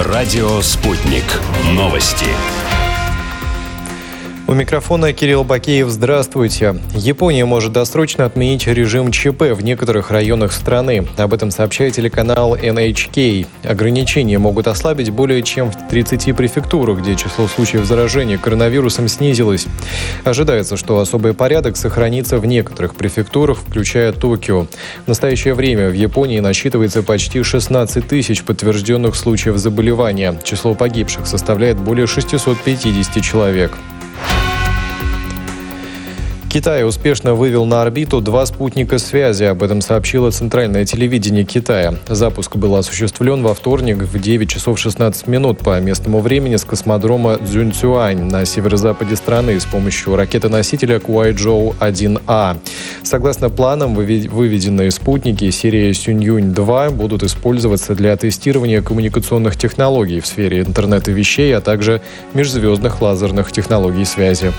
Радио «Спутник». Новости. У микрофона Кирилл Бакеев. Здравствуйте. Япония может досрочно отменить режим ЧП в некоторых районах страны. Об этом сообщает телеканал NHK. Ограничения могут ослабить более чем в 30 префектурах, где число случаев заражения коронавирусом снизилось. Ожидается, что особый порядок сохранится в некоторых префектурах, включая Токио. В настоящее время в Японии насчитывается почти 16 тысяч подтвержденных случаев заболевания. Число погибших составляет более 650 человек. Китай успешно вывел на орбиту 2 спутника связи. Об этом сообщило Центральное телевидение Китая. Запуск был осуществлен во вторник в 9 часов 16 минут по местному времени с космодрома Цзюньцюань на северо-западе страны с помощью ракеты-носителя Куайчжоу-1А. Согласно планам, выведенные спутники серии Сюньюнь-2 будут использоваться для тестирования коммуникационных технологий в сфере интернета вещей, а также межзвездных лазерных технологий связи.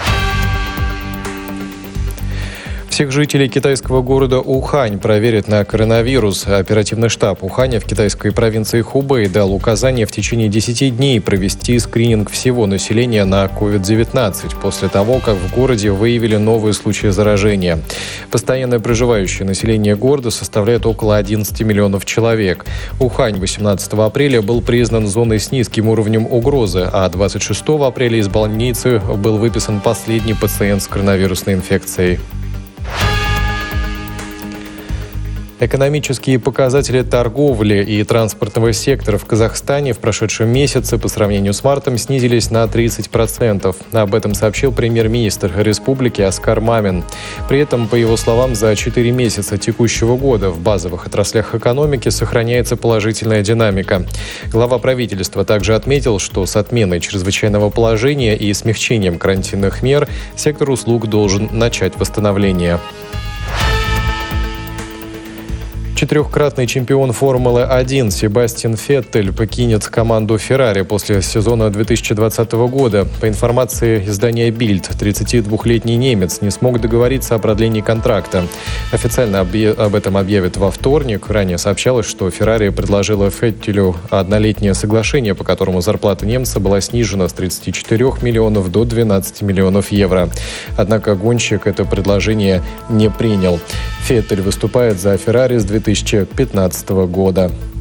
Всех жителей китайского города Ухань проверят на коронавирус. Оперативный штаб Уханя в китайской провинции Хубэй дал указание в течение 10 дней провести скрининг всего населения на COVID-19 после того, как в городе выявили новые случаи заражения. Постоянно проживающее население города составляет около 11 миллионов человек. Ухань 18 апреля был признан зоной с низким уровнем угрозы, а 26 апреля из больницы был выписан последний пациент с коронавирусной инфекцией. Экономические показатели торговли и транспортного сектора в Казахстане в прошедшем месяце по сравнению с мартом снизились на 30%. Об этом сообщил премьер-министр республики Аскар Мамин. При этом, по его словам, за 4 месяца текущего года в базовых отраслях экономики сохраняется положительная динамика. Глава правительства также отметил, что с отменой чрезвычайного положения и смягчением карантинных мер сектор услуг должен начать восстановление. 4-кратный чемпион Формулы-1 Себастьян Феттель покинет команду Феррари после сезона 2020 года. По информации издания Bild, 32-летний немец не смог договориться о продлении контракта. Официально об этом объявят во вторник. Ранее сообщалось, что Феррари предложила Феттелю однолетнее соглашение, по которому зарплата немца была снижена с 34 миллионов до 12 миллионов евро. Однако гонщик это предложение не принял. Феттель выступает за Феррари с 2015 года.